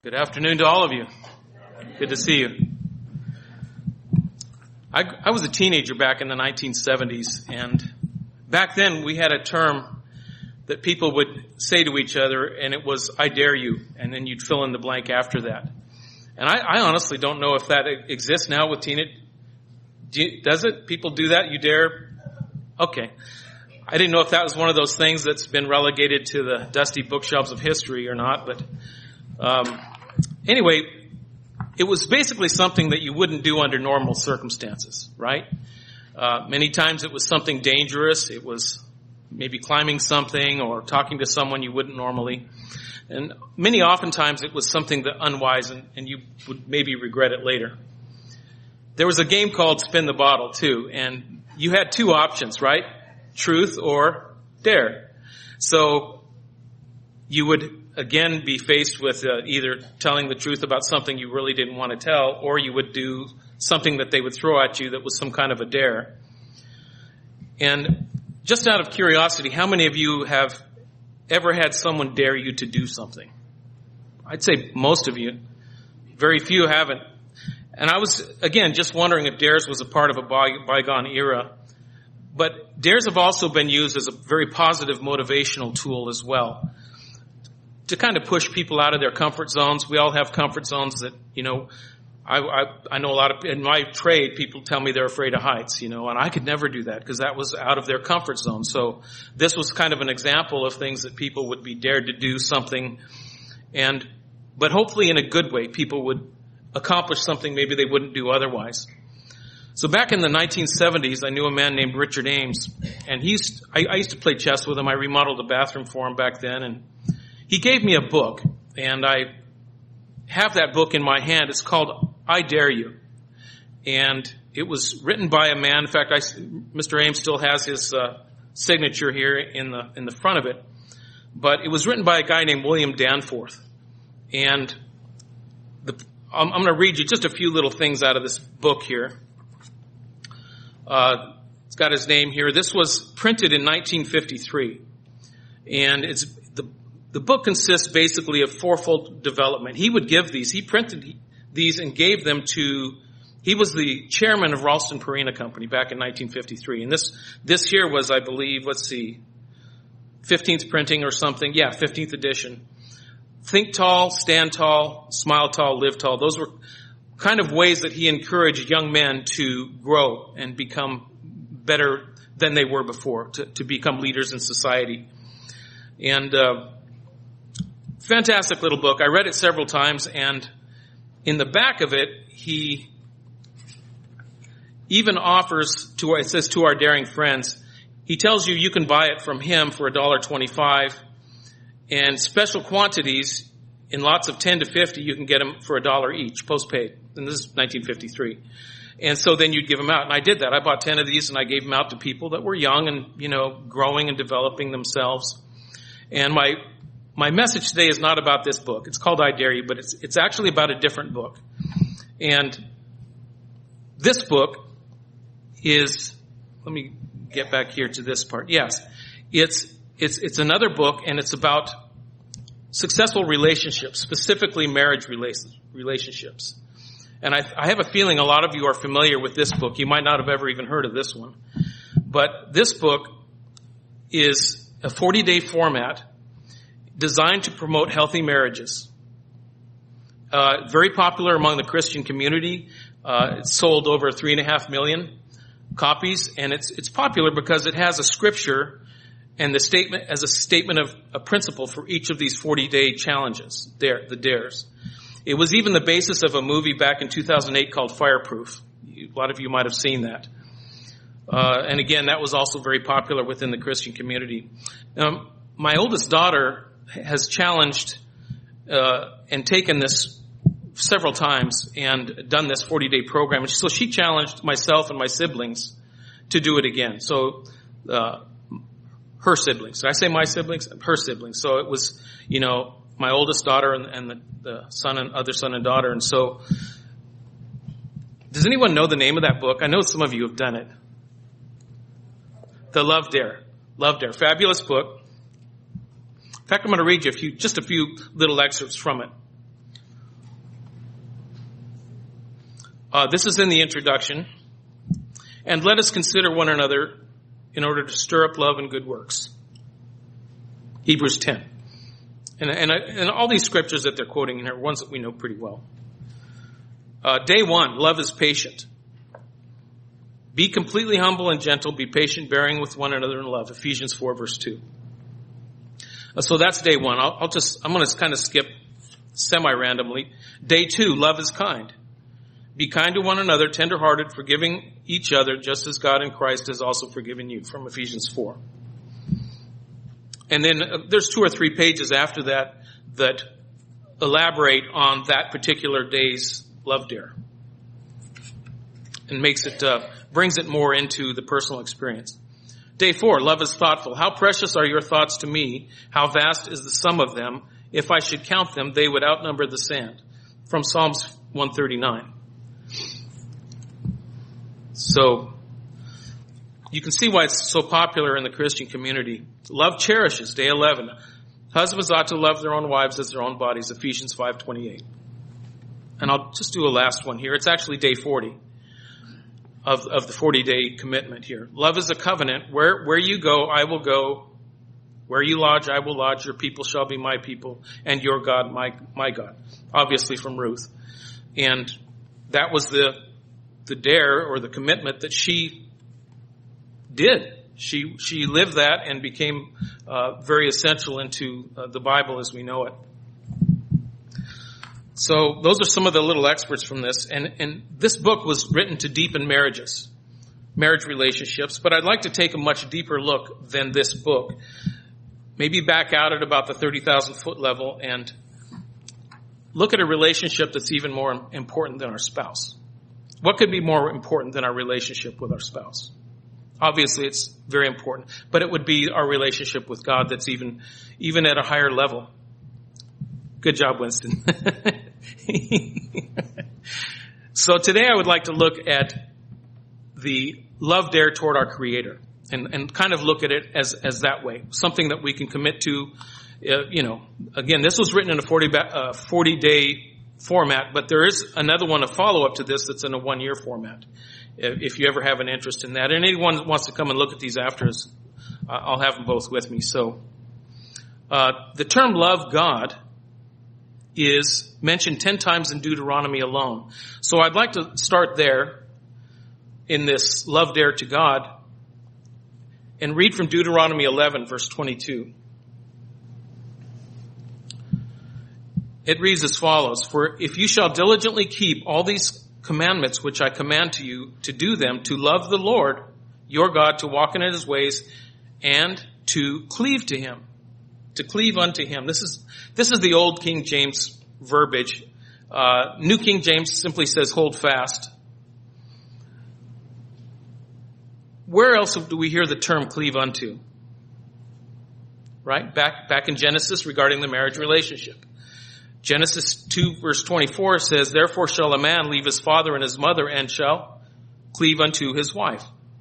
Good afternoon to all of you. Good to see you. I was a teenager back in the 1970s, and back then we had a term that people would say to each other, and it was, "I dare you," and then you'd fill in the blank after that. And I honestly don't know if that exists now with teenagers. Does it? People do that? You dare? Okay. I didn't know if that was one of those things that's been relegated to the dusty bookshelves of history or not, but anyway, it was basically something that you wouldn't do under normal circumstances, right? Many times it was something dangerous. It was maybe climbing something or talking to someone you wouldn't normally. And oftentimes it was something that unwise and you would maybe regret it later. There was a game called Spin the Bottle too, and you had two options, right? Truth or dare. So you would again be faced with either telling the truth about something you really didn't want to tell, or you would do something that they would throw at you that was some kind of a dare. And just out of curiosity, how many of you have ever had someone dare you to do something? I'd say most of you. Very few haven't. And I was, again, just wondering if dares was a part of a bygone era. But dares have also been used as a very positive motivational tool as well, to kind of push people out of their comfort zones. We all have comfort zones that, I know a lot of, in my trade, people tell me they're afraid of heights, and I could never do that because that was out of their comfort zone. So this was kind of an example of things that people would be dared to do something, but hopefully in a good way, people would accomplish something maybe they wouldn't do otherwise. So back in the 1970s, I knew a man named Richard Ames, and I used to play chess with him. I remodeled a bathroom for him back then, and he gave me a book, and I have that book in my hand. It's called I Dare You. And it was written by a man. In fact, Mr. Ames still has his signature here in the front of it. But it was written by a guy named William Danforth. And I'm going to read you just a few little things out of this book here. It's got his name here. This was printed in 1953. And the book consists basically of fourfold development. He would give these. He printed these and gave them he was the chairman of Ralston Purina Company back in 1953. And this here was, I believe, 15th printing or something. Yeah, 15th edition. Think tall, stand tall, smile tall, live tall. Those were kind of ways that he encouraged young men to grow and become better than they were before, to become leaders in society. And fantastic little book. I read it several times, and in the back of it, he even offers it says to our daring friends, he tells you can buy it from him for $1.25, and special quantities in lots of 10 to 50, you can get them for $1 each, postpaid. And this is 1953. And so then you'd give them out. And I did that. I bought 10 of these and I gave them out to people that were young and, growing and developing themselves. And my message today is not about this book. It's called I Dare You, but it's actually about a different book. And this book is, let me get back here to this part. Yes. It's another book, and it's about successful relationships, specifically marriage relationships. And I have a feeling a lot of you are familiar with this book. You might not have ever even heard of this one. But this book is a 40-day format designed to promote healthy marriages. Very popular among the Christian community. It's sold over 3.5 million copies, and it's popular because it has a scripture and the statement of a principle for each of these 40-day challenges, the dares. It was even the basis of a movie back in 2008 called Fireproof. A lot of you might have seen that. And again, that was also very popular within the Christian community. My oldest daughter has challenged and taken this several times and done this 40-day program. And so she challenged myself and my siblings to do it again. So her siblings. Did I say my siblings? Her siblings. So it was, my oldest daughter and the other son and daughter. And so, does anyone know the name of that book? I know some of you have done it. The Love Dare. Love Dare. Fabulous book. In fact, I'm going to read you just a few little excerpts from it. This is in the introduction. And let us consider one another in order to stir up love and good works. Hebrews 10. And all these scriptures that they're quoting in here are ones that we know pretty well. Day 1, love is patient. Be completely humble and gentle. Be patient, bearing with one another in love. Ephesians 4, verse 2. So that's day 1. I'm going to kind of skip semi-randomly. Day 2, love is kind. Be kind to one another, tender-hearted, forgiving each other, just as God in Christ has also forgiven you, from Ephesians 4. And then there's 2 or 3 pages after that that elaborate on that particular day's love dare. And brings it more into the personal experience. Day 4, love is thoughtful. How precious are your thoughts to me? How vast is the sum of them? If I should count them, they would outnumber the sand. From Psalms 139. So, you can see why it's so popular in the Christian community. Love cherishes, day 11. Husbands ought to love their own wives as their own bodies, Ephesians 5:28. And I'll just do a last one here. It's actually day 40 of the 40-day commitment here. Love is a covenant. Where you go, I will go. Where you lodge, I will lodge. Your people shall be my people, and your God, my God. Obviously from Ruth. And that was the dare or the commitment that she did. She lived that and became very essential into the Bible as we know it. So those are some of the little experts from this. And this book was written to deepen marriage relationships. But I'd like to take a much deeper look than this book. Maybe back out at about the 30,000 foot level and look at a relationship that's even more important than our spouse. What could be more important than our relationship with our spouse? Obviously, it's very important, but it would be our relationship with God that's even at a higher level. Good job, Winston. So today I would like to look at the love dare toward our Creator and kind of look at it as that way, something that we can commit to. Again, this was written in a 40-day format, but there is another one, a follow-up to this that's in a 1-year format. If you ever have an interest in that. And anyone that wants to come and look at these after us, I'll have them both with me. So, the term love God is mentioned 10 times in Deuteronomy alone. So I'd like to start there in this love dare to God and read from Deuteronomy 11, verse 22. It reads as follows: For if you shall diligently keep all these commandments which I command to you, to do them, to love the Lord your God, to walk in his ways, and to cleave to him, to cleave unto him. This is the old King James verbiage. New King James simply says hold fast. Where else do we hear the term cleave unto? Right? Back in Genesis regarding the marriage relationship. Genesis 2 verse 24 says, Therefore shall a man leave his father and his mother and shall cleave unto his wife.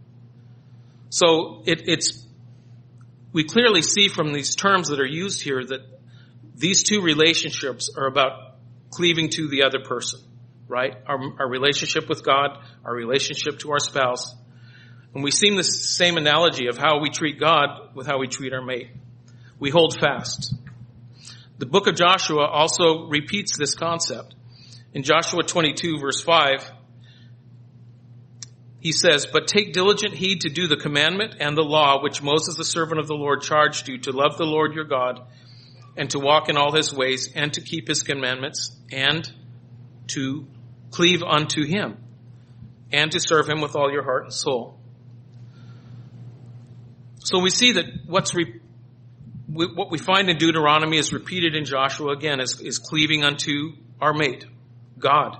So we clearly see from these terms that are used here that these two relationships are about cleaving to the other person, right? Our relationship with God, our relationship to our spouse. And we see the same analogy of how we treat God with how we treat our mate. We hold fast. The book of Joshua also repeats this concept. In Joshua 22 verse 5, he says, But take diligent heed to do the commandment and the law which Moses the servant of the Lord charged you, to love the Lord your God, and to walk in all his ways, and to keep his commandments, and to cleave unto him, and to serve him with all your heart and soul. So we see that what we find in Deuteronomy is repeated in Joshua again, is cleaving unto our mate, God.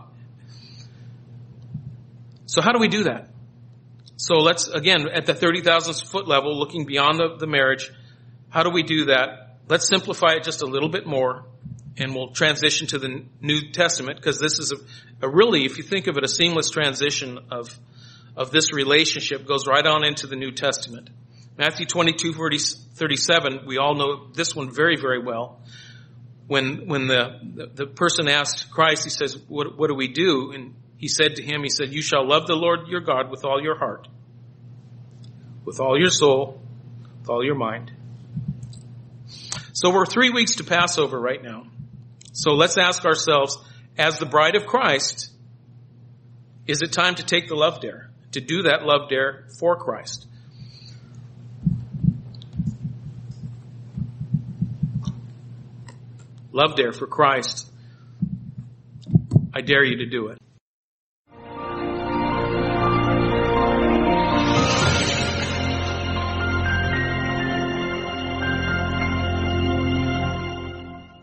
So how do we do that? So let's, again, at the 30,000 foot level, looking beyond the marriage, how do we do that? Let's simplify it just a little bit more, and we'll transition to the New Testament, because this is a really, if you think of it, a seamless transition of this relationship goes right on into the New Testament. Matthew 22:37, we all know this one very, very well. When the person asked Christ, he says, what do we do? And he said to him, he said, you shall love the Lord your God with all your heart, with all your soul, with all your mind. So we're 3 weeks to Passover right now. So let's ask ourselves, as the bride of Christ, is it time to take the love dare, to do that love dare for Christ? Love dare for Christ. I dare you to do it.